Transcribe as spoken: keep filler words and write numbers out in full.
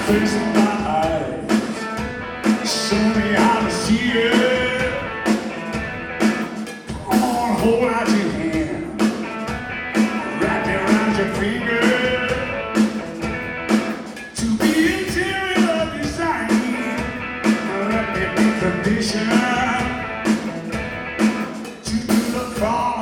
face in my eyes. Show me how to see it. Come on, hold out your hand. Wrap it around your finger. To be interior design, let me be conditioned to do the fall.